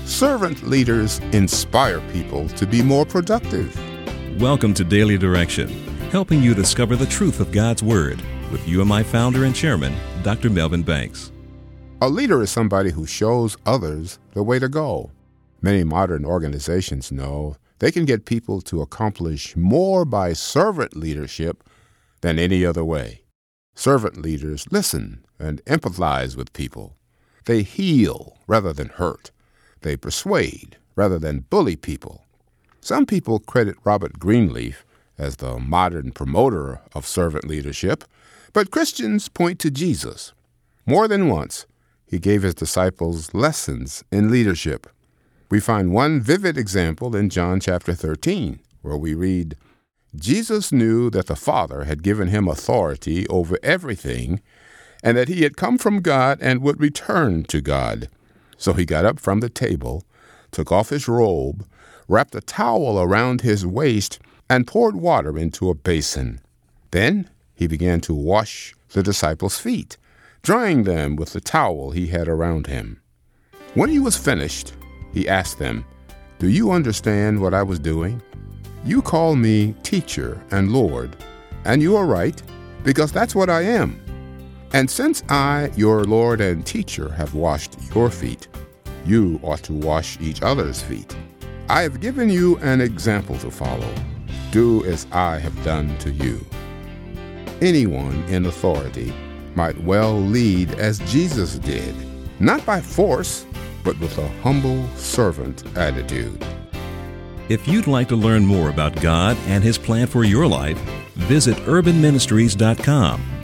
Servant leaders inspire people to be more productive. Welcome to Daily Direction, helping you discover the truth of God's Word with UMI founder and chairman, Dr. Melvin Banks. A leader is somebody who shows others the way to go. Many modern organizations know they can get people to accomplish more by servant leadership than any other way. Servant leaders listen and empathize with people. They heal rather than hurt. They persuade rather than bully people. Some people credit Robert Greenleaf as the modern promoter of servant leadership, but Christians point to Jesus. More than once, he gave his disciples lessons in leadership. We find one vivid example in John chapter 13, where we read, Jesus knew that the Father had given him authority over everything, and that he had come from God and would return to God. So he got up from the table, took off his robe, wrapped a towel around his waist, and poured water into a basin. Then he began to wash the disciples' feet, drying them with the towel he had around him. When he was finished, he asked them, "Do you understand what I was doing? You call me teacher and Lord, and you are right, because that's what I am. And since I, your Lord and teacher, have washed your feet, you ought to wash each other's feet. I have given you an example to follow. Do as I have done to you." Anyone in authority might well lead as Jesus did, not by force, but with a humble servant attitude. If you'd like to learn more about God and His plan for your life, visit urbanministries.com.